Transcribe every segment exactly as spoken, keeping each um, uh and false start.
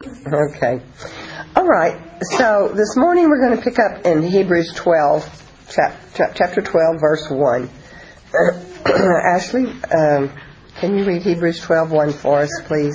Okay. All right. So this morning we're going to pick up in Hebrews twelve, chap- chapter twelve, verse one. Ashley, um, can you read Hebrews twelve, one for us, please?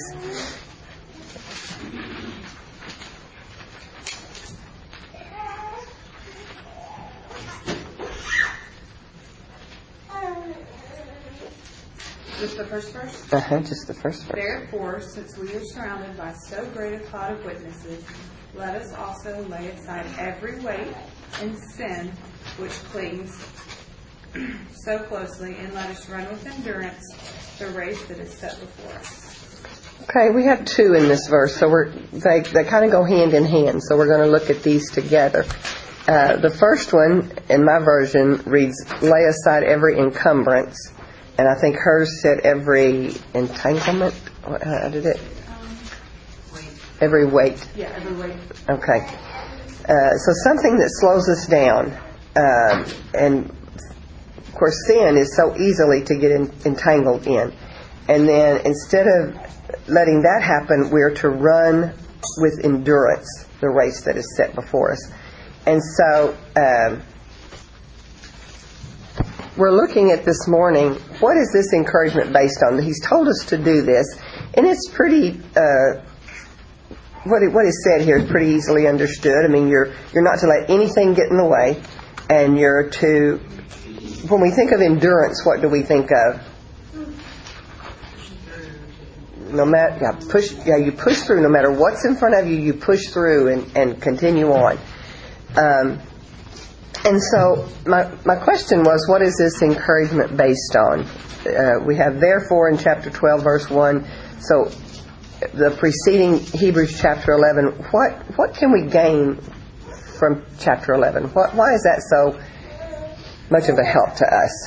Just the first verse? Uh-huh, just the first verse. Therefore, since we are surrounded by so great a cloud of witnesses, let us also lay aside every weight and sin which clings so closely, and let us run with endurance the race that is set before us. Okay, we have two in this verse, so we're they they kind of go hand in hand. So we're going to look at these together. Uh, the first one in my version reads, "Lay aside every encumbrance," and I think hers said every entanglement. What, how did it? Um, weight. Every weight. Yeah, every weight. Okay. Uh, so something that slows us down, um, and of course, sin is so easily to get in, entangled in. And then instead of letting that happen, we're to run with endurance the race that is set before us. And so um, we're looking at this morning, what is this encouragement based on? He's told us to do this, and it's pretty... Uh, what what is said here is pretty easily understood. I mean, you're you're not to let anything get in the way, and you're to... When we think of endurance, what do we think of? No matter, yeah, push, yeah, you push through. No matter what's in front of you, you push through and, and continue on. Um, and so, my my question was, what is this encouragement based on? Uh, we have therefore in chapter twelve, verse one. So, the preceding Hebrews chapter eleven. What what can we gain from chapter eleven? What why is that so much of a help to us?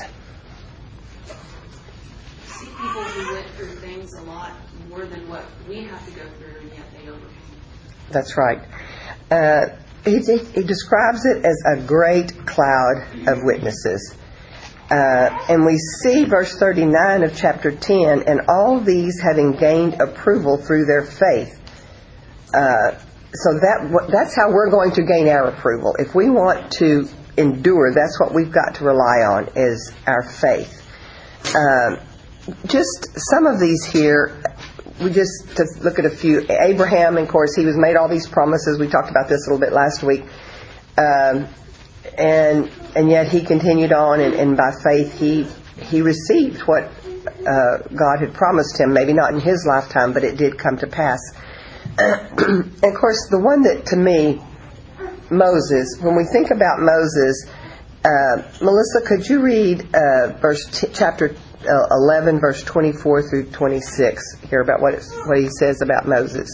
See people who went through things a lot more than what we have to go through, and yet they overcame. That's right. Uh, he, he describes it as a great cloud of witnesses. Uh, and we see verse thirty-nine of chapter ten, and all these having gained approval through their faith. Uh, so that that's how we're going to gain our approval. If we want to endure, that's what we've got to rely on, is our faith. Um, just some of these here, we just to look at a few. Abraham, of course, he was made all these promises. We talked about this a little bit last week. Um, and and yet he continued on, and, and by faith he he received what uh, God had promised him. Maybe not in his lifetime, but it did come to pass. And of course, the one that to me, Moses, when we think about Moses, uh, Melissa, could you read uh, verse t- chapter uh, eleven, verse twenty-four through twenty-six, here about what it's, what he says about Moses?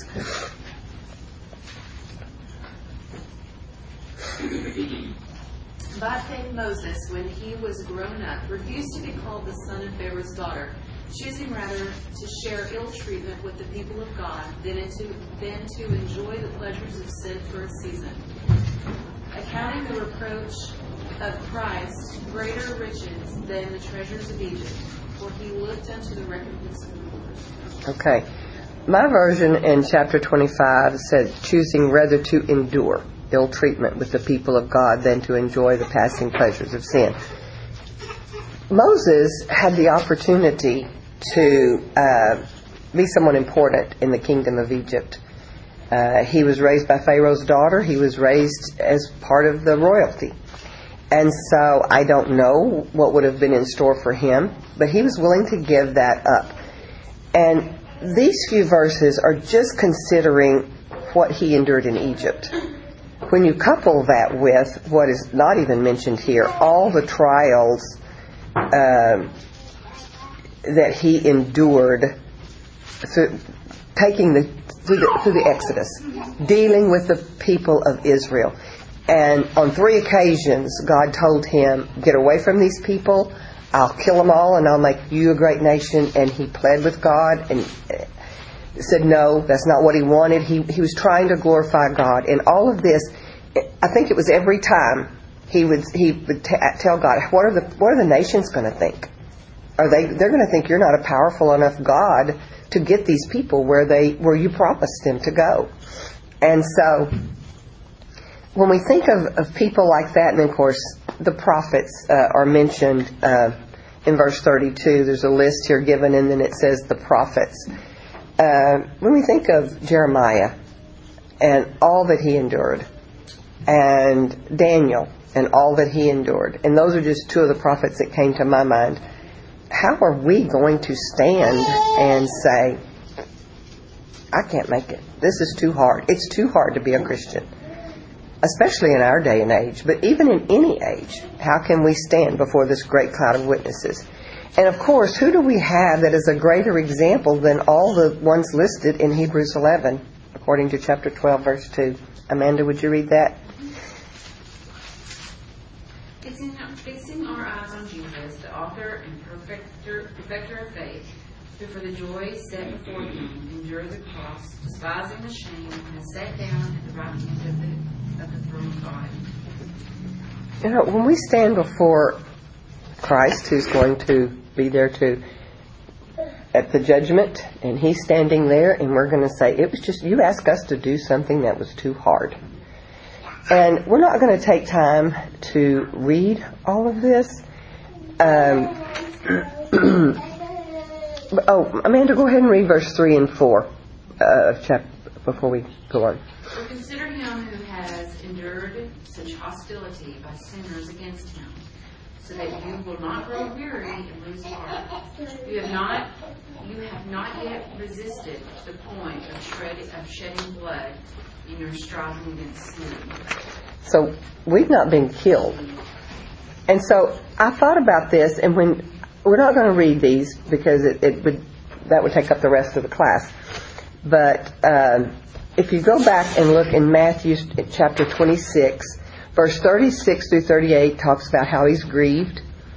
By faith Moses, when he was grown up, refused to be called the son of Pharaoh's daughter, choosing rather to share ill treatment with the people of God than to, than to enjoy the pleasures of sin for a season, accounting the reproach of Christ greater riches than the treasures of Egypt, for he looked unto the recompense of the Lord. Okay. My version in chapter twenty-five said, choosing rather to endure ill treatment with the people of God than to enjoy the passing pleasures of sin. Moses had the opportunity to uh, be someone important in the kingdom of Egypt. Uh, he was raised by Pharaoh's daughter. He was raised as part of the royalty. And so I don't know what would have been in store for him, but he was willing to give that up. And these few verses are just considering what he endured in Egypt. When you couple that with what is not even mentioned here, all the trials uh, that he endured through, taking the through, the through the Exodus, dealing with the people of Israel. And on three occasions, God told him, get away from these people, I'll kill them all and I'll make you a great nation. And he pled with God and said no, that's not what he wanted. He he was trying to glorify God. And all of this, I think it was every time he would he would t- tell God, what are the what are the nations going to think? Are they they're going to think you're not a powerful enough God to get these people where they where you promised them to go. And so when we think of, of people like that, and of course the prophets uh, are mentioned uh, in verse thirty-two. There's a list here given, and then it says the prophets. Uh, when we think of Jeremiah and all that he endured, and Daniel and all that he endured, and those are just two of the prophets that came to my mind, how are we going to stand and say, I can't make it. This is too hard. It's too hard to be a Christian, especially in our day and age, but even in any age. How can we stand before this great cloud of witnesses? And of course, who do we have that is a greater example than all the ones listed in Hebrews eleven, according to chapter twelve, verse two? Amanda, would you read that? Fixing, fixing our eyes on Jesus, the author and perfecter, perfecter of faith, who for the joy set before him endured the cross, despising the shame, and has sat down at the right hand of the, of the throne of God. You know, when we stand before Christ, who's going to be there to at the judgment, and he's standing there, and we're going to say, it was just, you asked us to do something that was too hard. And we're not going to take time to read all of this. Um, oh, Amanda, go ahead and read verse three and four uh, chapter, before we go on. For consider him who has endured such hostility by sinners against him, so that you will not grow weary and lose heart. You have not, you have not yet resisted the point of, shred, of shedding blood in your striving against sin. So we've not been killed. And so I thought about this, and when we're not going to read these because it, it would that would take up the rest of the class. But um, if you go back and look in Matthew chapter twenty-six, verse thirty-six through thirty-eight talks about how he's grieved.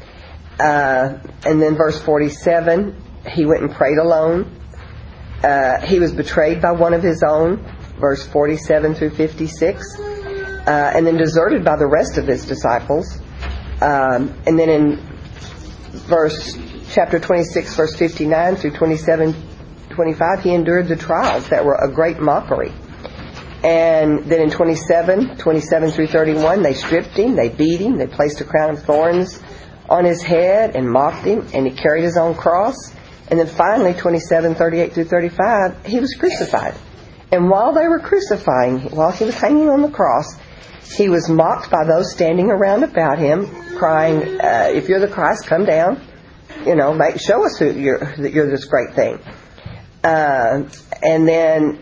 Uh, and then verse forty-seven, he went and prayed alone. Uh, he was betrayed by one of his own, verse forty-seven through fifty-six. Uh, and then deserted by the rest of his disciples. Um, and then in verse chapter twenty-six, verse fifty-nine through twenty-seven, twenty-five, he endured the trials that were a great mockery. And then in twenty-seven, twenty-seven through thirty-one, they stripped him, they beat him, they placed a crown of thorns on his head and mocked him, and he carried his own cross. And then finally, twenty-seven, thirty-eight through thirty-five, he was crucified. And while they were crucifying, while he was hanging on the cross, he was mocked by those standing around about him, crying, uh, if you're the Christ, come down. You know, make, show us who you're, that you're this great thing. Uh, and then,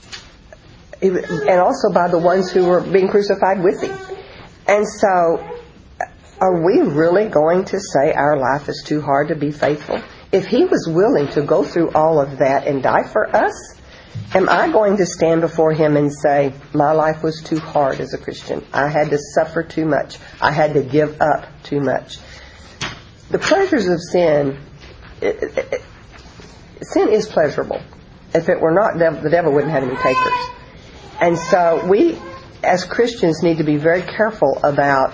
and also by the ones who were being crucified with him. And so, are we really going to say our life is too hard to be faithful? If he was willing to go through all of that and die for us, am I going to stand before him and say, my life was too hard as a Christian. I had to suffer too much. I had to give up too much. The pleasures of sin, it, it, it, sin is pleasurable. If it were not, the devil wouldn't have any takers. And so we, as Christians, need to be very careful about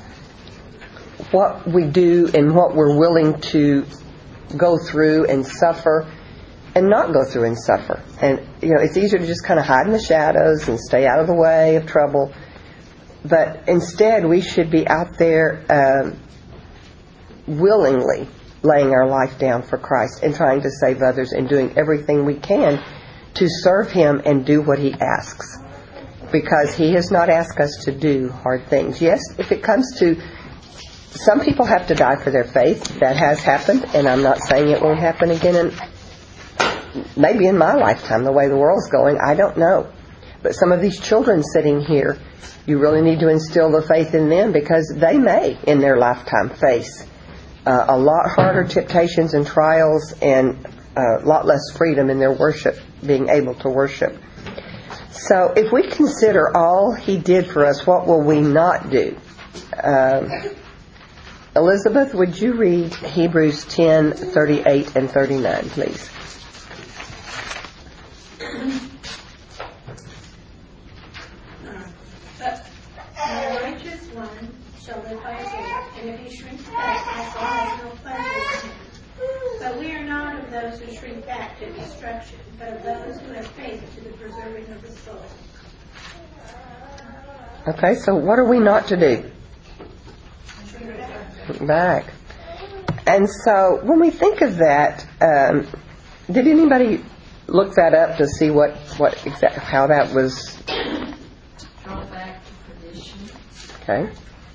what we do and what we're willing to go through and suffer and not go through and suffer. And, you know, it's easier to just kind of hide in the shadows and stay out of the way of trouble. But instead, we should be out there um, willingly laying our life down for Christ and trying to save others and doing everything we can to serve him and do what he asks. Because he has not asked us to do hard things. Yes, if it comes to, some people have to die for their faith. That has happened, and I'm not saying it won't happen again. And maybe in my lifetime, the way the world's going, I don't know. But some of these children sitting here, you really need to instill the faith in them, because they may, in their lifetime, face uh, a lot harder temptations and trials and a lot less freedom in their worship, being able to worship. So if we consider all he did for us, what will we not do? Um, Elizabeth, would you read Hebrews ten, thirty-eight and thirty-nine, please? But the righteous one shall live by faith, and if he shrinks back, my soul has no pleasure in him. But we are not of those who shrink back to destruction, but of those who have faith to the preserving of the soul. Okay, so what are we not to do? Back. And so when we think of that, um, did anybody look that up to see what, what exact, how that was? Draw back to perdition. Okay.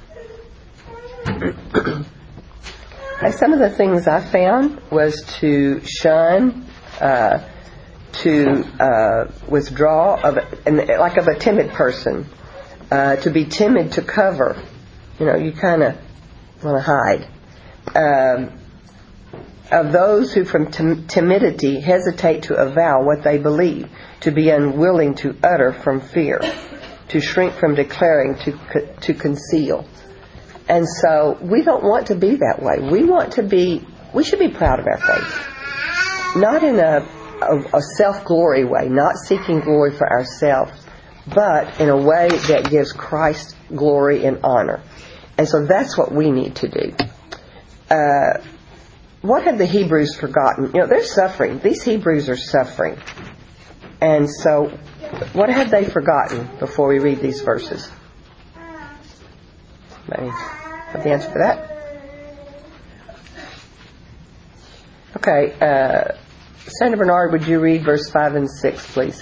And some of the things I found was to shun, uh, to uh, withdraw, of, and like of a timid person, uh, to be timid, to cover. You know, you kind of want to hide. Um, of those who from tim- timidity hesitate to avow what they believe, to be unwilling to utter from fear, to shrink from declaring, to co- to conceal. And so we don't want to be that way. We want to be, we should be proud of our faith. Not in a, a, a self-glory way, not seeking glory for ourselves, but in a way that gives Christ glory and honor. And so that's what we need to do. Uh, what have the Hebrews forgotten? You know, they're suffering. These Hebrews are suffering. And so what have they forgotten before we read these verses? Maybe have the answer for that? Okay, uh, Sandra Bernard, would you read verse five and six, please?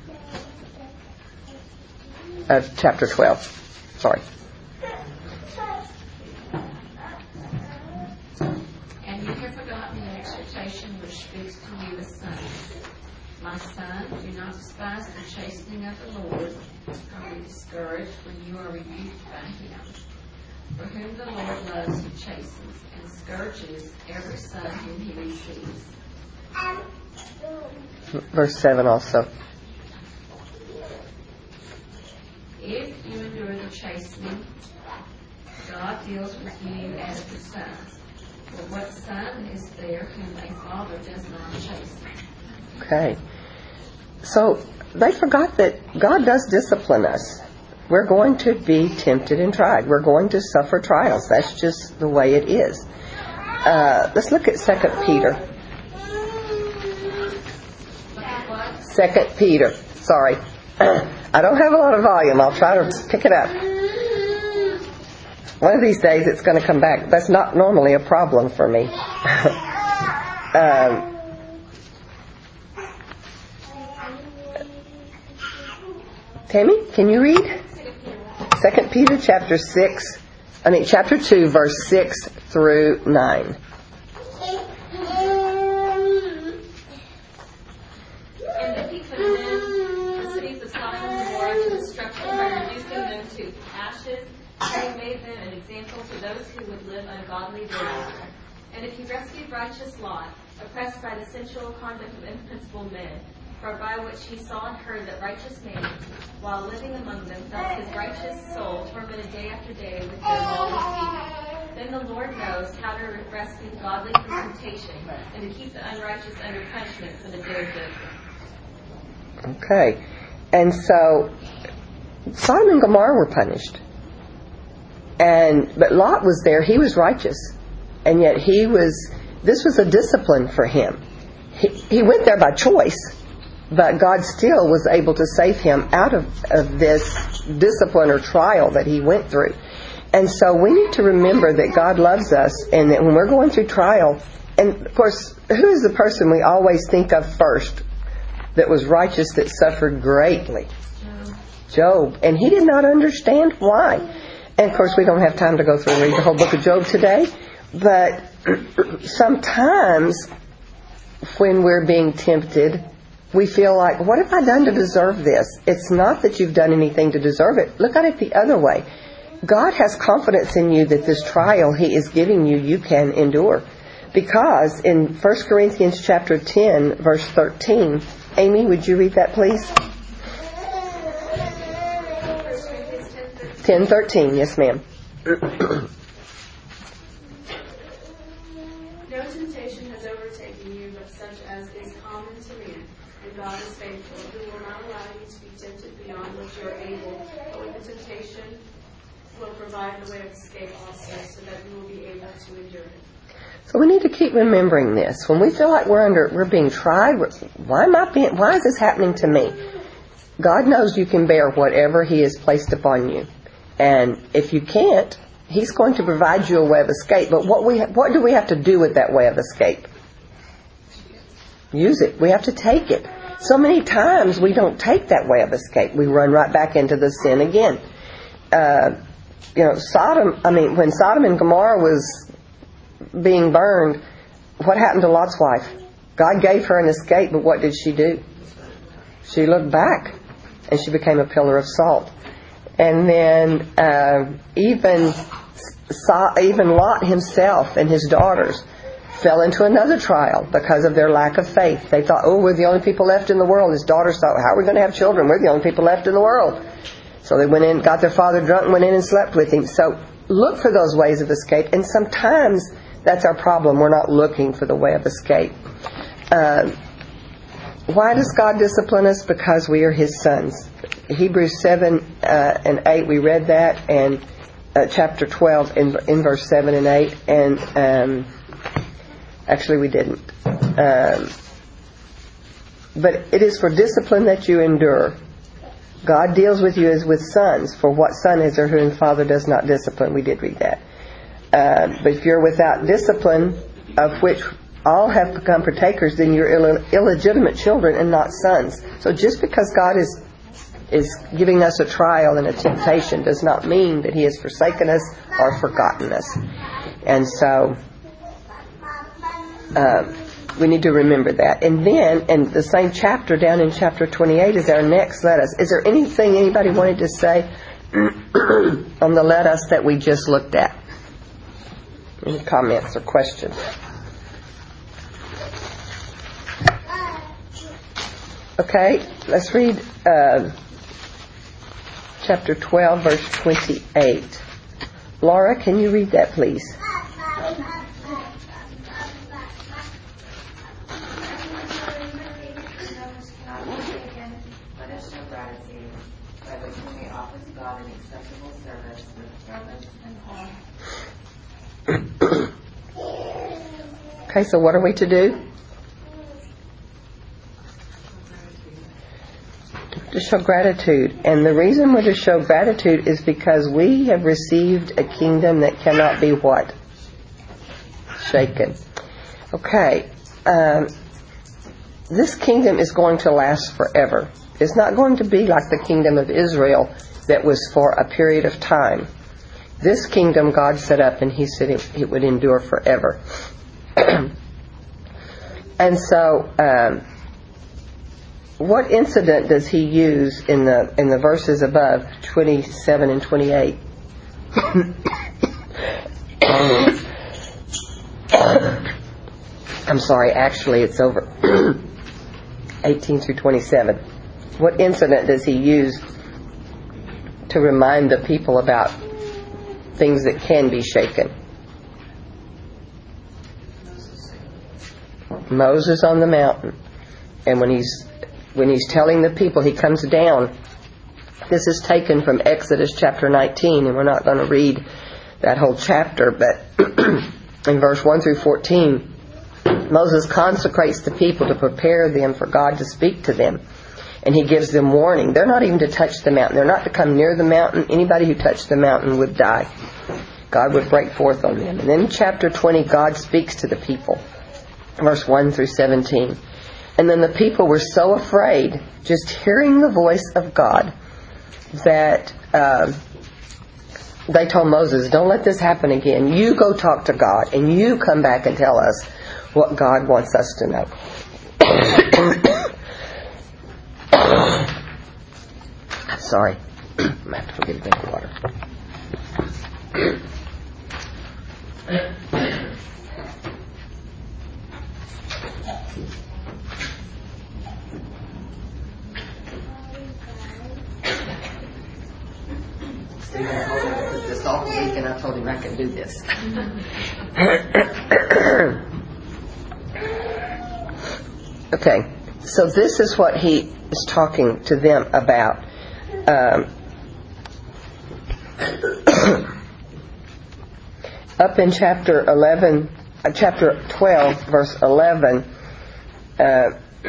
Uh, chapter twelve. Sorry. And you have forgotten the exhortation which speaks to you as sons. My son, do not despise the chastening of the Lord, nor be discouraged when you are rebuked by him. For whom the Lord loves, he chastens, and scourges every son whom he receives. Verse seven also. If you endure the chastening, God deals with you as the sons. For what son is there whom a father does not chasten? Okay. So they forgot that God does discipline us. We're going to be tempted and tried. We're going to suffer trials. That's just the way it is. Uh, let's look at Second Peter. Second Peter. Sorry. I don't have a lot of volume. I'll try to pick it up. One of these days it's going to come back. That's not normally a problem for me. um, Tammy, can you read? Second Peter chapter six, I mean chapter two, verse six through nine. And if he condemned the cities of Sodom and Gomorrah to destruction by reducing them to ashes, having made them an example to those who would live ungodly thereafter. And if he rescued righteous Lot, oppressed by the sensual conduct of unprincipled men, for by which he saw and heard that righteous man, while living among them, felt his righteous soul tormented day after day with their lawless deeds, then the Lord knows how to rescue the godly from temptation and to keep the unrighteous under punishment for the day of judgment. Okay. And so Sodom and Gomorrah were punished. And but Lot was there, he was righteous. And yet he was this was a discipline for him. He, he went there by choice. But God still was able to save him out of, of this discipline or trial that he went through. And so we need to remember that God loves us and that when we're going through trial, and of course, who is the person we always think of first that was righteous that suffered greatly? Job. Job. And he did not understand why. And of course, we don't have time to go through and read the whole book of Job today. But sometimes when we're being tempted, we feel like, what have I done to deserve this? It's not that you've done anything to deserve it. Look at it the other way. God has confidence in you that this trial He is giving you, you can endure. Because in First Corinthians chapter ten, verse thirteen, Amy, would you read that, please? ten thirteen, yes, ma'am. No temptation has overtaken you, but such as is common to man. And God is faithful, who will not allow you to be tempted beyond what you are able, but with the temptation will provide the way of escape also, so that you will be able to endure it. So we need to keep remembering this. When we feel like we're under, we're being tried, we're, why am I being, why is this happening to me? God knows you can bear whatever He has placed upon you. And if you can't, He's going to provide you a way of escape. But what we, what do we have to do with that way of escape? Use it. We have to take it. So many times we don't take that way of escape. We run right back into the sin again. Uh, you know, Sodom, I mean, when Sodom and Gomorrah was being burned, what happened to Lot's wife? God gave her an escape, but what did she do? She looked back, and she became a pillar of salt. And then uh, even even Lot himself and his daughters fell into another trial because of their lack of faith. They thought, oh, we're the only people left in the world. His daughters thought, how are we going to have children? We're the only people left in the world. So they went in, got their father drunk, and went in and slept with him. So look for those ways of escape. And sometimes that's our problem. We're not looking for the way of escape. Uh, why does God discipline us? Because we are His sons. Hebrews seven uh, and eight, we read that, and uh, chapter twelve in, in verse seven and eight. And um, actually we didn't. Um, but it is for discipline that you endure. God deals with you as with sons. For what son is there whom father does not discipline? We did read that. Uh, but if you're without discipline, of which all have become partakers, then you're Ill- illegitimate children and not sons. So just because God is is giving us a trial and a temptation does not mean that He has forsaken us or forgotten us. And so uh, we need to remember that. And then, in the same chapter, down in chapter twenty-eight, is our next let us. Is there anything anybody wanted to say on the let us that we just looked at? Any comments or questions? Okay, let's read uh, chapter twelve, verse twenty-eight. Laura, can you read that, please? Okay, so what are we to do? To show gratitude. And the reason we're to show gratitude is because we have received a kingdom that cannot be what? Shaken. Okay. Um, this kingdom is going to last forever. It's not going to be like the kingdom of Israel that was for a period of time. This kingdom God set up, and He said it, it would endure forever. And so, um, what incident does He use in the in the verses above, twenty-seven and twenty-eight? I'm sorry, actually it's over eighteen through twenty-seven. What incident does He use to remind the people about things that can be shaken? Moses on the mountain. And when he's when he's telling the people, he comes down. This is taken from Exodus chapter nineteen, and we're not going to read that whole chapter, but in verse one through fourteen, Moses consecrates the people to prepare them for God to speak to them. And he gives them warning. They're not even to touch the mountain. They're not to come near the mountain. Anybody who touched the mountain would die. God would break forth on them. And then in chapter twenty, God speaks to the people. Verse one through seventeen. And then the people were so afraid, just hearing the voice of God, that uh, they told Moses, don't let this happen again. You go talk to God, and you come back and tell us what God wants us to know. I'm sorry. I'm going to have to forget a drink of water. Stephen told me to put this off a week, and I told him I could do this. Okay, so this is what he is talking to them about. Um, up in chapter eleven, chapter twelve, verse eleven, uh,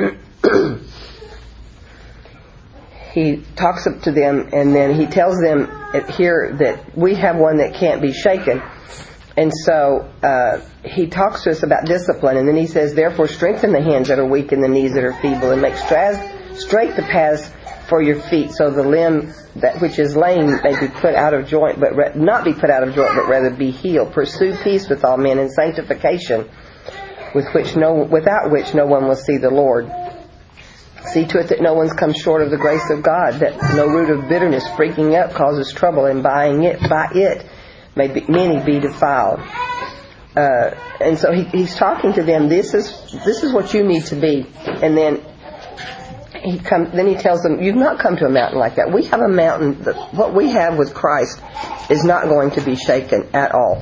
he talks up to them, and then he tells them here that we have one that can't be shaken. And so uh, he talks to us about discipline, and then he says, therefore strengthen the hands that are weak and the knees that are feeble, and make stra- straight the paths for your feet, so the limb that which is lame may be put out of joint, but re- not be put out of joint, but rather be healed. Pursue peace with all men and sanctification, with which no, without which no one will see the Lord. See to it that no one's come short of the grace of God, that no root of bitterness springing up causes trouble, and buying it by it may be, many be defiled. Uh, and so he, he's talking to them. This is this is what you need to be. And then he come. Then he tells them, "You've not come to a mountain like that. We have a mountain. That, what we have with Christ is not going to be shaken at all."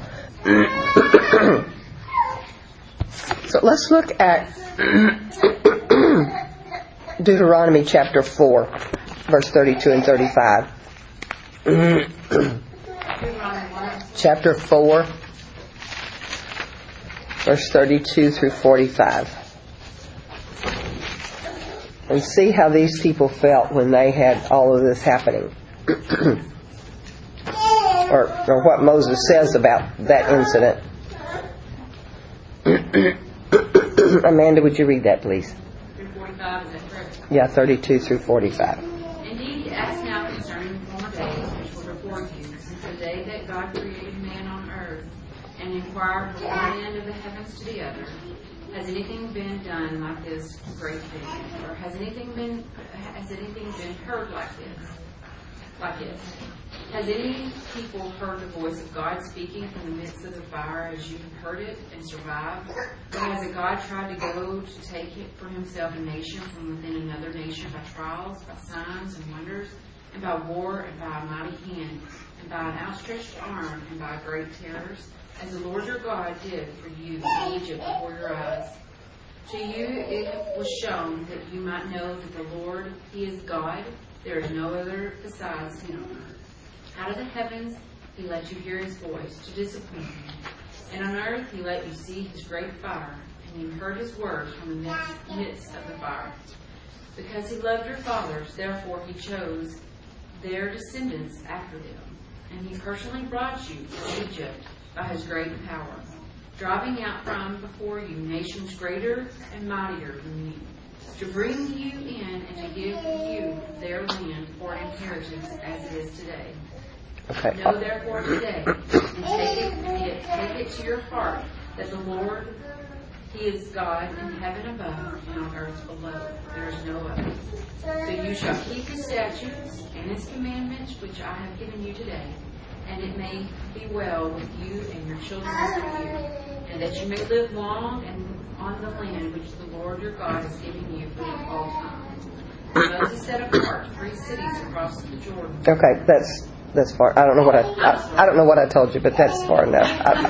So let's look at Deuteronomy chapter four, verse thirty-two and thirty-five. Chapter four, verse thirty-two through forty-five. And see how these people felt when they had all of this happening. or, or what Moses says about that incident. Amanda, would you read that, please? Through forty-five, is that correct? Yeah, thirty-two through forty-five. Indeed, ask now concerning former days which were before you, since the day that God created man on earth, and inquired from one end of the heavens to the other, has anything been done like this great thing, or has anything been has anything been heard like this? Like this? Has any people heard the voice of God speaking from the midst of the fire as you have heard it and survived? Or has a God tried to go to take it for himself a nation from within another nation by trials, by signs and wonders, and by war and by a mighty hand, and by an outstretched arm and by great terrors, as the Lord your God did for you in Egypt before your eyes? To you it was shown that you might know that the Lord, he is God. There is no other besides him. Out of the heavens he let you hear his voice to discipline you. And on earth he let you see his great fire, and you heard his words from the midst, midst of the fire. Because he loved your fathers, therefore he chose their descendants after them. And he personally brought you to Egypt by his great power, driving out from before you nations greater and mightier than you, to bring you in and to give you their land for an inheritance as it is today. Okay. Know therefore today, and take it, take it to your heart, that the Lord, he is God in heaven above and on earth below. There is no other. So you shall keep his statutes and his commandments, which I have given you today, and it may be well with you and your children after you, and that you may live long and on the land which the Lord your God is giving you for all time. Moses set apart three cities across the Jordan. Okay, that's that's far. I don't know what I, I I don't know what I told you, but that's far enough.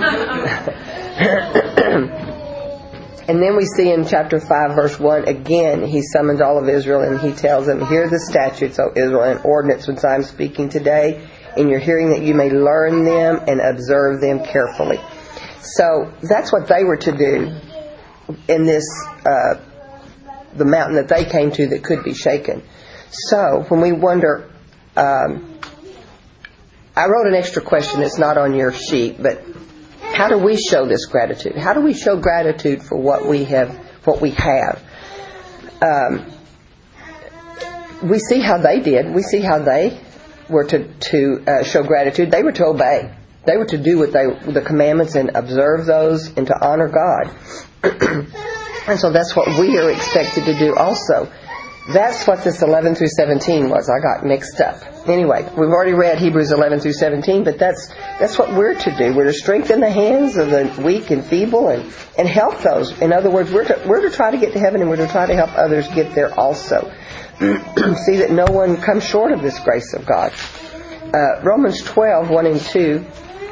And then we see in chapter five, verse one, again, he summons all of Israel and he tells them, "Hear the statutes, O Israel, and ordinance which I am speaking today in your hearing, that you may learn them and observe them carefully." So that's what they were to do in this, uh, the mountain that they came to that could be shaken. So when we wonder, um, I wrote an extra question that's not on your sheet, but how do we show this gratitude? How do we show gratitude for what we have, what we have? Um, we see how they did. We see how they were to, to uh, show gratitude. They were to obey. They were to do what they, the commandments and observe those and to honor God. And so that's what we are expected to do also. That's what this eleven through seventeen was. I got mixed up. Anyway, we've already read Hebrews eleven through seventeen, but that's that's what we're to do. We're to strengthen the hands of the weak and feeble and, and help those. In other words, we're to, we're to try to get to heaven, and we're to try to help others get there also. See that no one comes short of this grace of God. Uh, Romans twelve, one and two.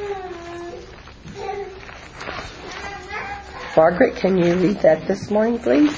Margaret, can you read that this morning, please?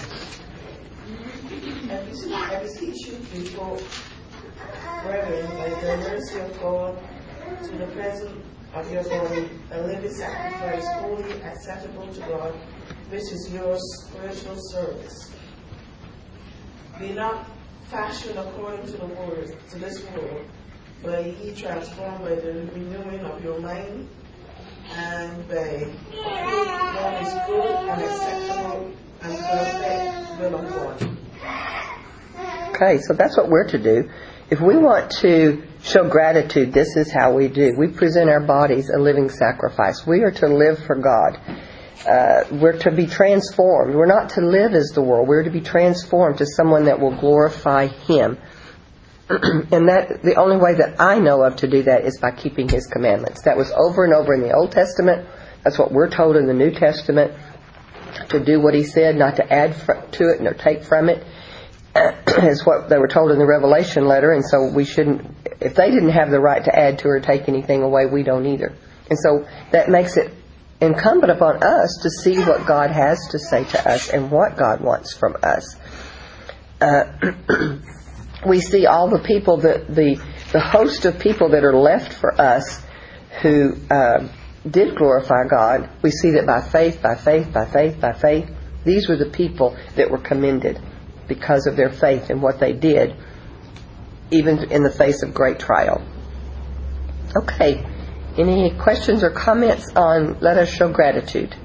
I beseech you, people, brethren, by the mercy of God, to the presence of your body, a living sacrifice, holy, acceptable to God, which is your spiritual service. Be not fashioned according to the word, to this world, but ye transformed by the renewing of your mind, and by what is good and acceptable and perfect will of God. Okay, so that's what we're to do. If we want to show gratitude, this is how we do. We present our bodies a living sacrifice. We are to live for God. Uh, we're to be transformed. We're not to live as the world. We're to be transformed to someone that will glorify Him. And that the only way that I know of to do that is by keeping His commandments. That was over and over in the Old Testament. That's what we're told in the New Testament, to do what He said, not to add to it nor take from it. Is what they were told in the Revelation letter, and so we shouldn't, if they didn't have the right to add to or take anything away, we don't either. And so that makes it incumbent upon us to see what God has to say to us and what God wants from us. Uh, we see all the people, that the, the host of people that are left for us who uh, did glorify God. We see that by faith, by faith, by faith, by faith. These were the people that were commended because of their faith and what they did, even in the face of great trial. Okay, any questions or comments on let us show gratitude?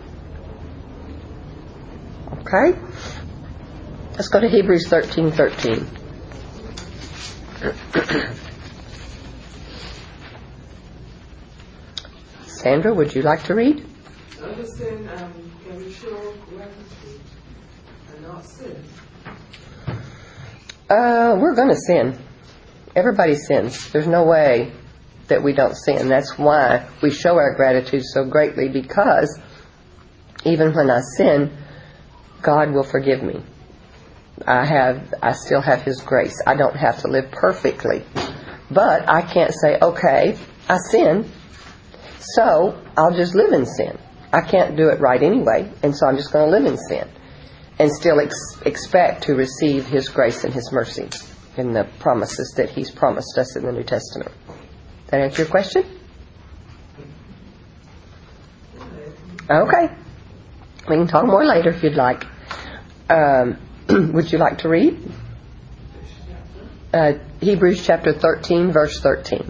Okay, let's go to Hebrews thirteen thirteen. Sandra, would you like to read? Understand, um, can we show gratitude and not sin? Uh, we're going to sin. Everybody sins. There's no way that we don't sin. That's why we show our gratitude so greatly, because even when I sin, God will forgive me. I have, I still have His grace. I don't have to live perfectly. But I can't say, okay, I sin, so I'll just live in sin. I can't do it right anyway, and so I'm just going to live in sin. And still ex- expect to receive His grace and His mercy in the promises that He's promised us in the New Testament. That answer your question? Okay. We can talk more later if you'd like. Um, would you like to read? Uh, Hebrews chapter thirteen, verse thirteen.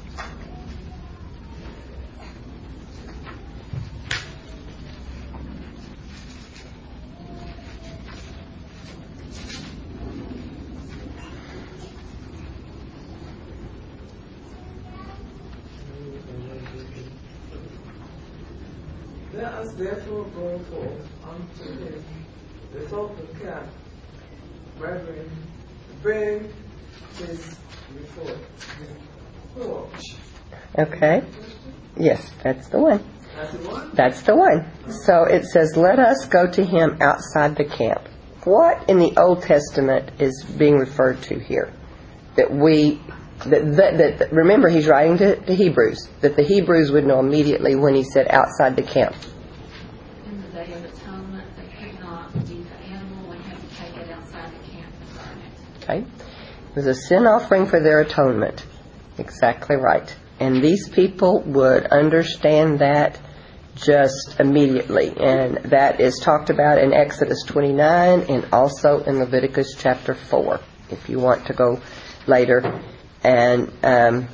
Let us therefore go forth unto Him without the cap, brethren, bring His reproach. Okay. Yes, that's the one. That's the one? That's the one. So it says, let us go to Him outside the camp. What in the Old Testament is being referred to here? That we, that, that, that remember He's writing to, to Hebrews, that the Hebrews would know immediately when He said outside the camp. In the Day of Atonement, they could not eat the animal and had to take it outside the camp and burn it. Okay. It was a sin offering for their atonement. Exactly right. And these people would understand that just immediately. And that is talked about in Exodus twenty-nine and also in Leviticus chapter four, if you want to go later and um,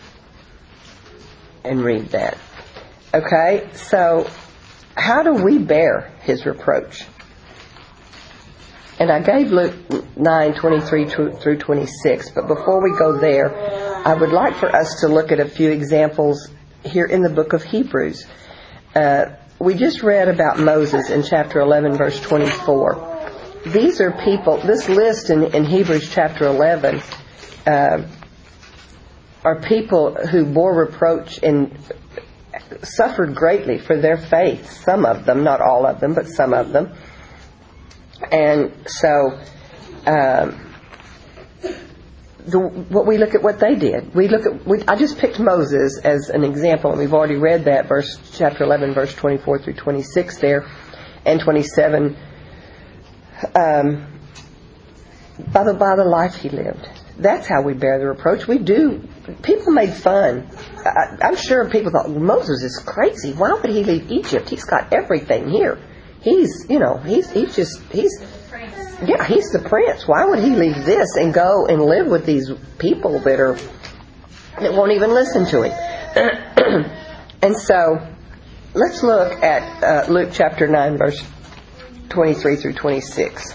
and read that. Okay, so how do we bear His reproach? And I gave Luke nine twenty-three through twenty-six, but before we go there, I would like for us to look at a few examples here in the book of Hebrews. Uh, we just read about Moses in chapter eleven, verse twenty-four. These are people, this list in, in Hebrews chapter eleven uh, are people who bore reproach and suffered greatly for their faith. Some of them, not all of them, but some of them. And so, um, the, what we look at what they did. We look at. We, I just picked Moses as an example, and we've already read that verse, chapter eleven, verse twenty-four through twenty-six there, and twenty-seven. Um, by the by the life he lived, that's how we bear the reproach. We do. People made fun. I, I'm sure people thought, well, Moses is crazy. Why would he leave Egypt? He's got everything here. He's, you know, he's he's just, he's, yeah, he's the prince. Why would he leave this and go and live with these people that are, that won't even listen to him? And so, let's look at uh, Luke chapter nine, verse twenty-three through twenty-six.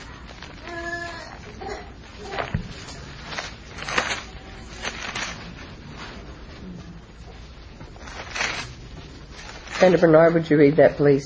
Brenda Bernard, would you read that, please?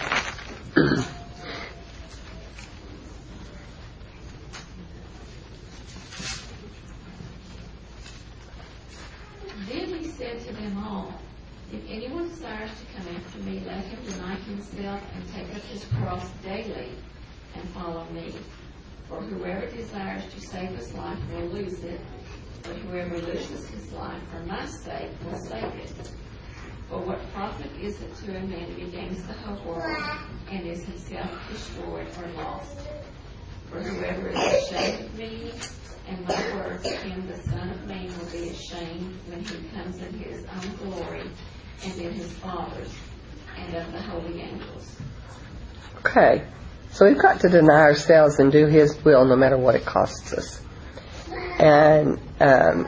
Then he said to them all, if anyone desires to come after me, let him deny himself and take up his cross daily and follow me. For whoever desires to save his life will lose it, but whoever loses his life for my sake will save it. For what profit is it to a man if he gains the whole world and is himself destroyed or lost? For whoever is ashamed of me and my words, him the Son of Man will be ashamed when he comes in his own glory and in his Father's and of the holy angels. Okay, so we've got to deny ourselves and do His will no matter what it costs us. And um,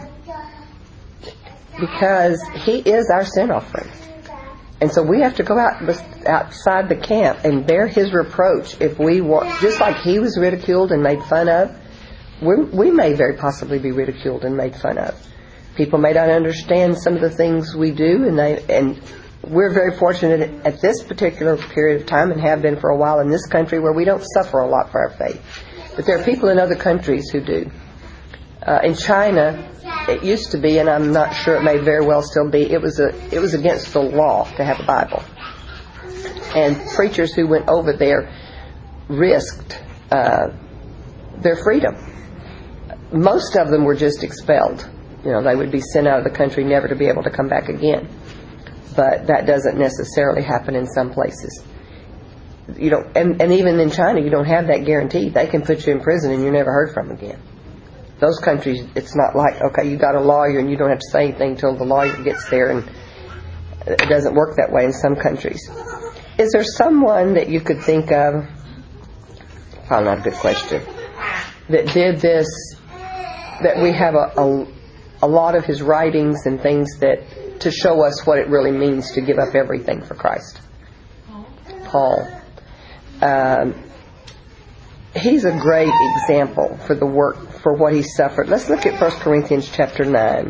because He is our sin offering. And so we have to go out outside the camp and bear His reproach if we want, just like He was ridiculed and made fun of, we, we may very possibly be ridiculed and made fun of. People may not understand some of the things we do, and they and we're very fortunate at this particular period of time, and have been for a while in this country, where we don't suffer a lot for our faith. But there are people in other countries who do. Uh, in China, it used to be, and I'm not sure, it may very well still be, it was a it was against the law to have a Bible. And preachers who went over there risked uh, their freedom. Most of them were just expelled. You know, they would be sent out of the country, never to be able to come back again. But that doesn't necessarily happen in some places. You don't, and, and even in China, you don't have that guarantee. They can put you in prison and you're never heard from again. Those countries, it's not like, okay, you got a lawyer and you don't have to say anything until the lawyer gets there, and it doesn't work that way in some countries. Is there someone that you could think of, probably not a good question, that did this, that we have a, a, a lot of his writings and things that, to show us what it really means to give up everything for Christ? Paul. Um, he's a great example for the work, for what he suffered. Let's look at First Corinthians chapter nine.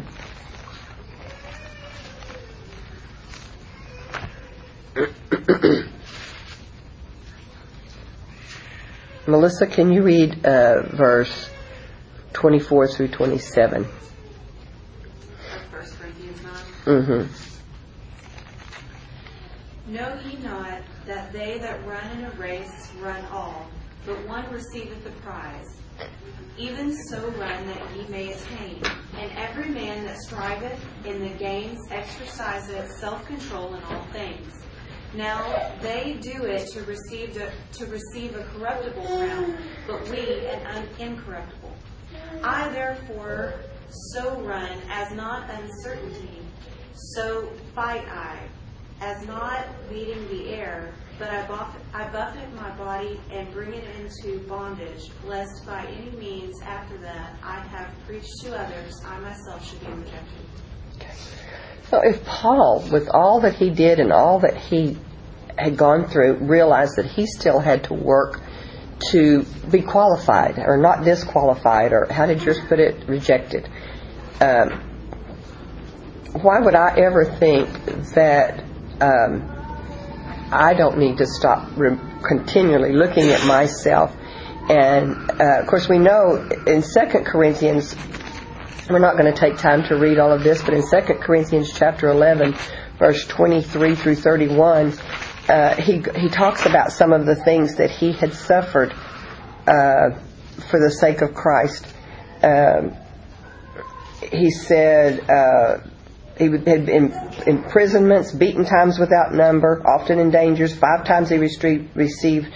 Melissa, can you read uh, verse twenty-four through twenty-seven? First Corinthians nine. Mm-hmm. Know ye not that they that run in a race run all, but one receiveth the prize? Even so run that ye may attain. And every man that striveth in the games exerciseth self-control in all things. Now they do it to receive the, to receive a corruptible crown, but we an un- incorruptible. I therefore so run as not uncertainty, so fight I, as not beating the air, but I buffet, I buffet my body and bring it into bondage, lest by any means after that I have preached to others, I myself should be rejected. So if Paul, with all that he did and all that he had gone through, realized that he still had to work to be qualified, or not disqualified, or how did yours put it, rejected, um, why would I ever think that um, I don't need to stop re- continually looking at myself? And uh, of course we know in Second Corinthians, we're not going to take time to read all of this, but in Second Corinthians chapter eleven, verse twenty-three through thirty-one, uh, he he talks about some of the things that he had suffered uh, for the sake of Christ. Um, he said uh, he had been imprisonments, beaten times without number, often in dangers. Five times he received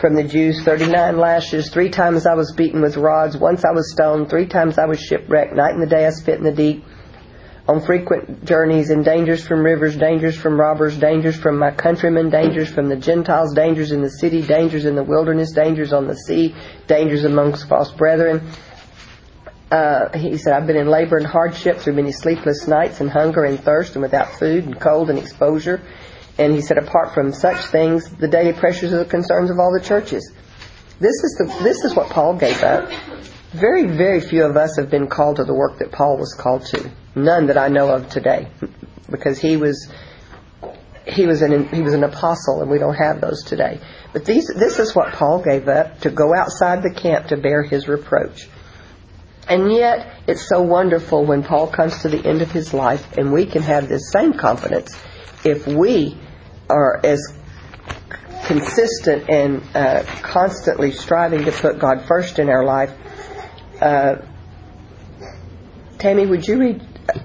from the Jews, thirty-nine lashes. Three times I was beaten with rods. Once I was stoned. Three times I was shipwrecked. Night and the day I spent in the deep. On frequent journeys, in dangers from rivers, dangers from robbers, dangers from my countrymen, dangers from the Gentiles, dangers in the city, dangers in the wilderness, dangers on the sea, dangers amongst false brethren. Uh, he said, I've been in labor and hardship through many sleepless nights and hunger and thirst and without food and cold and exposure. And he said, apart from such things, the daily pressures and the concerns of all the churches. This is the this is what Paul gave up. Very, very few of us have been called to the work that Paul was called to. None that I know of today, because he was he was an he was an apostle, and we don't have those today. But these this is what Paul gave up, to go outside the camp to bear his reproach. And yet, it's so wonderful when Paul comes to the end of his life, and we can have this same confidence if we are as consistent and uh, constantly striving to put God first in our life. Uh, Tammy, would you read?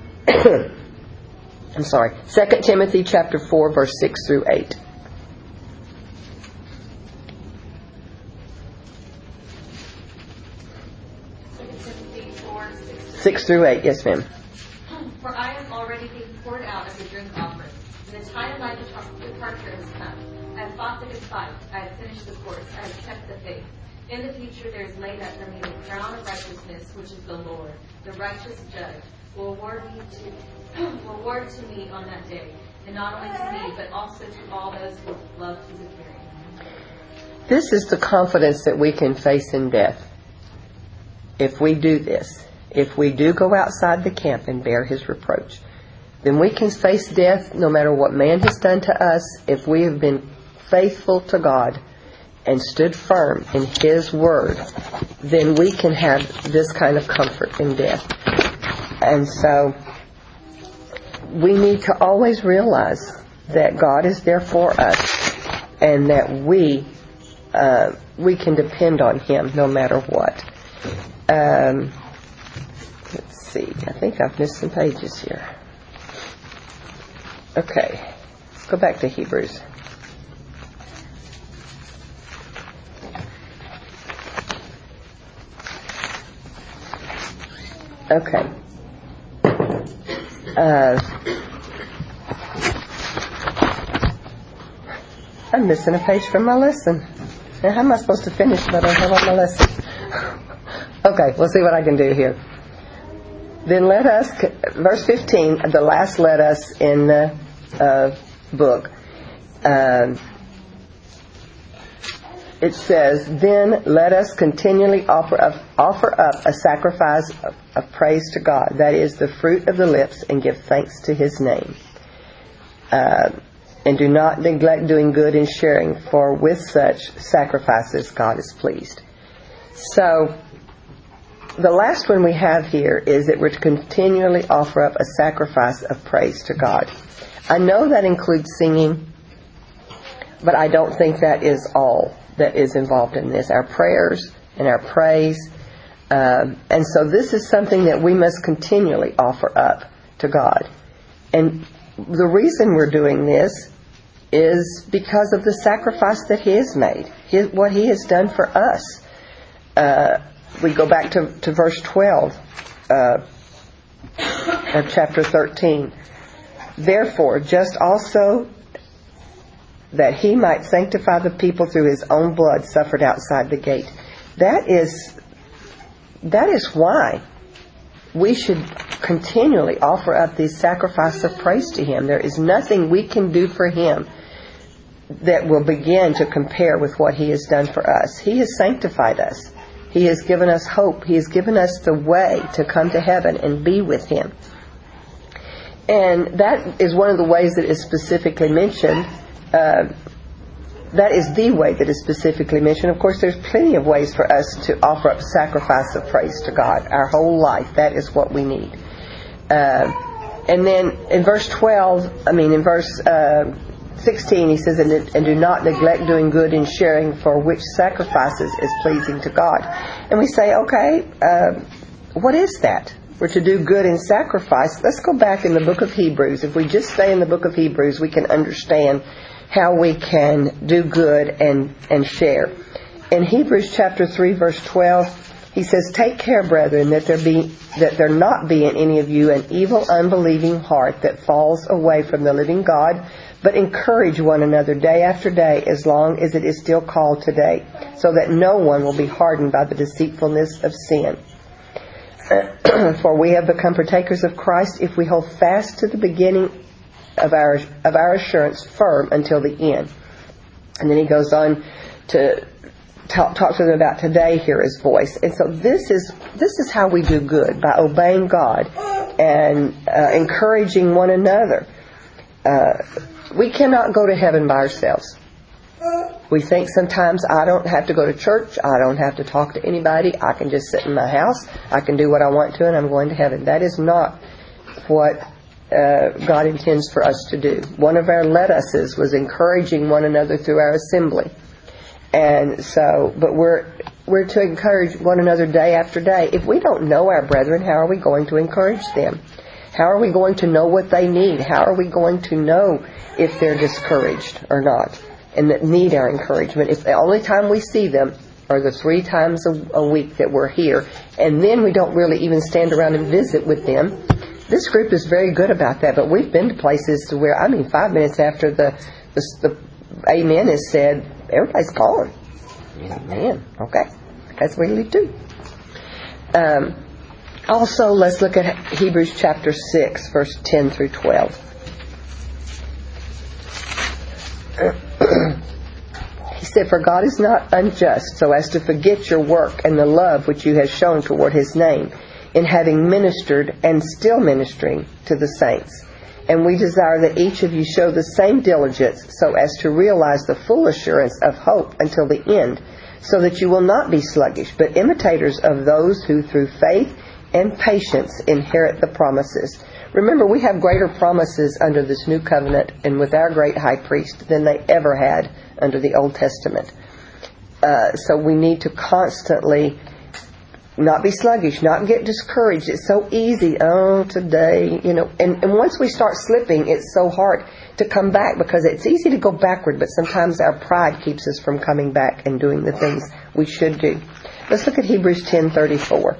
I'm sorry. Second Timothy chapter four, verse six through eight. Six through eight, yes, ma'am. For I am already being poured out as a drink offering, and the time of my departure has come. I have fought the good fight. I have finished the course. I have kept the faith. In the future there is laid up for me the crown of righteousness, which is the Lord, the righteous judge, will award me to will award to me on that day, and not only to me, but also to all those who love his appearing. This is the confidence that we can face in death. If we do this, if we do go outside the camp and bear his reproach, then we can face death no matter what man has done to us. If we have been faithful to God and stood firm in his word, then we can have this kind of comfort in death. And so we need to always realize that God is there for us, and that we uh, we can depend on him no matter what. Um, let's see, I think I've missed some pages here. Okay, let's go back to Hebrews. Okay. Uh, I'm missing a page from my lesson. Now, how am I supposed to finish if I don't have all my lesson? Okay, we'll see what I can do here. Then let us, verse fifteen, the last let us in the uh, book. Um, it says, then let us continually offer up, offer up a sacrifice of, of praise to God, that is the fruit of the lips, and give thanks to his name. Uh, and do not neglect doing good and sharing, for with such sacrifices God is pleased. So, the last one we have here is that we're to continually offer up a sacrifice of praise to God. I know that includes singing, but I don't think that is all that is involved in this. Our prayers and our praise. Um, and so this is something that we must continually offer up to God. And the reason we're doing this is because of the sacrifice that he has made, his, what he has done for us. Uh, we go back to, to verse twelve uh, of chapter thirteen. Therefore, just also that he might sanctify the people through his own blood, suffered outside the gate. That is, that is why we should continually offer up these sacrifices of praise to him. There is nothing we can do for him that will begin to compare with what he has done for us. He has sanctified us. He has given us hope. He has given us the way to come to heaven and be with him. And that is one of the ways that is specifically mentioned. Uh, that is the way that is specifically mentioned. Of course, there's plenty of ways for us to offer up sacrifice of praise to God. Our whole life, that is what we need. Uh, and then in verse twelve, I mean in verse uh, sixteen, he says, and, and do not neglect doing good and sharing, for which sacrifices is pleasing to God. And we say, okay, uh, what is that? We're to do good and sacrifice. Let's go back in the book of Hebrews. If we just stay in the book of Hebrews, we can understand how we can do good and, and share. In Hebrews chapter three, verse twelve, he says, "Take care, brethren, that there be that there not be in any of you an evil, unbelieving heart that falls away from the living God, but encourage one another day after day, as long as it is still called today, so that no one will be hardened by the deceitfulness of sin. For we have become partakers of Christ if we hold fast to the beginning of our of our assurance firm until the end." And then he goes on to talk, talk to them about today, hear his voice. And so this is this is how we do good, by obeying God and uh, encouraging one another. Uh, we cannot go to heaven by ourselves. We think sometimes, I don't have to go to church, I don't have to talk to anybody, I can just sit in my house, I can do what I want to, and I'm going to heaven. That is not what uh, God intends for us to do. One of our let uses was encouraging one another through our assembly. And so, but we're we're to encourage one another day after day. If we don't know our brethren, how are we going to encourage them? How are we going to know what they need? How are we going to know if they're discouraged or not, and that need our encouragement? If the only time we see them are the three times a, a week that we're here, and then we don't really even stand around and visit with them. This group is very good about that, but we've been to places to where, I mean, five minutes after the the, the amen is said, everybody's gone. Man, okay. That's what we do. Um, also, let's look at Hebrews chapter six, verse ten through twelve. He said, "For God is not unjust, so as to forget your work and the love which you have shown toward His name, in having ministered and still ministering to the saints. And we desire that each of you show the same diligence, so as to realize the full assurance of hope until the end, so that you will not be sluggish, but imitators of those who through faith and patience inherit the promises." Remember, we have greater promises under this new covenant and with our great high priest than they ever had under the Old Testament. Uh, so we need to constantly not be sluggish, not get discouraged. It's so easy. Oh, today, you know. And, and once we start slipping, it's so hard to come back, because it's easy to go backward, but sometimes our pride keeps us from coming back and doing the things we should do. Let's look at Hebrews ten thirty-four.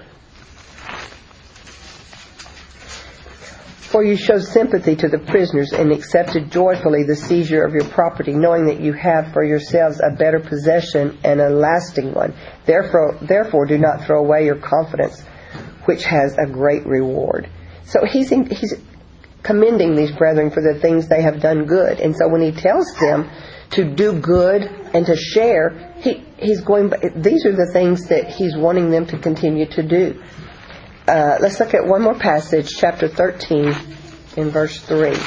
"For you showed sympathy to the prisoners and accepted joyfully the seizure of your property, knowing that you have for yourselves a better possession and a lasting one. Therefore, therefore do not throw away your confidence, which has a great reward." So he's in, he's commending these brethren for the things they have done good. And so when he tells them to do good and to share, he, he's going. These are the things that he's wanting them to continue to do. Uh, let's look at one more passage, chapter thirteen, in verse three.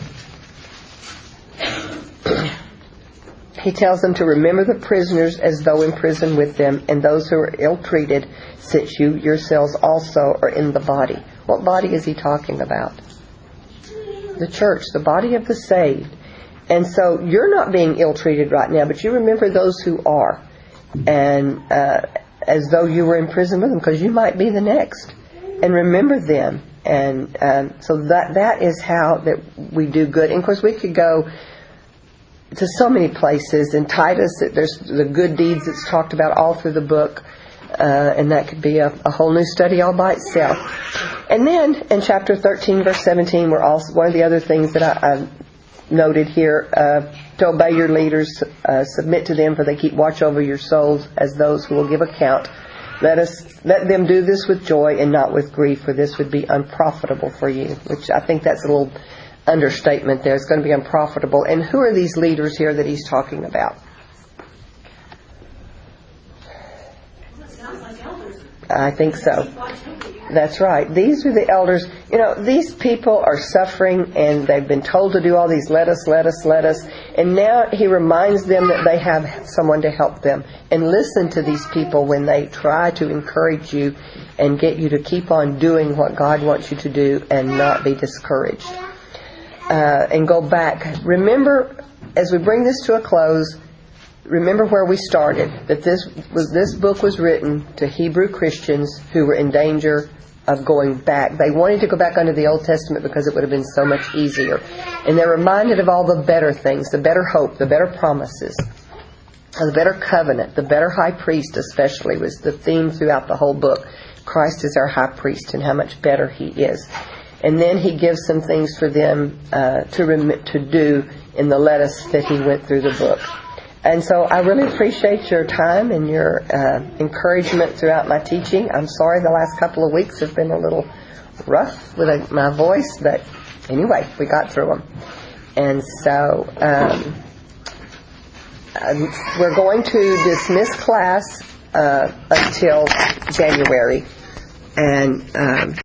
He tells them to remember the prisoners as though in prison with them, and those who are ill-treated, since you yourselves also are in the body. What body is he talking about? The church, the body of the saved. And so you're not being ill-treated right now, but you remember those who are, and uh, as though you were in prison with them, because you might be the next. And remember them. And um, so that that is how that we do good. And of course we could go to so many places. In Titus, there's the good deeds that's talked about all through the book. Uh, and that could be a, a whole new study all by itself. And then in chapter thirteen, verse seventeen, we're also, one of the other things that I, I noted here, uh, to obey your leaders, uh, submit to them, for they keep watch over your souls as those who will give account. Let us let them do this with joy and not with grief, for this would be unprofitable for you. Which I think that's a little understatement there. It's going to be unprofitable. And who are these leaders here that he's talking about? I think so. That's right. These are the elders. You know, these people are suffering, and they've been told to do all these let us, let us, let us. And now he reminds them that they have someone to help them. And listen to these people when they try to encourage you and get you to keep on doing what God wants you to do and not be discouraged. Uh, and go back. Remember, as we bring this to a close, remember where we started, that this was this book was written to Hebrew Christians who were in danger of going back. They wanted to go back under the Old Testament because it would have been so much easier. And they're reminded of all the better things, the better hope, the better promises, the better covenant, the better high priest especially was the theme throughout the whole book. Christ is our high priest and how much better he is. And then he gives some things for them uh, to rem- to do in the lettuce that he went through the book. And so I really appreciate your time and your uh, encouragement throughout my teaching. I'm sorry the last couple of weeks have been a little rough with a, my voice, but anyway, we got through them. And so um, we're going to dismiss class uh, until January. And um,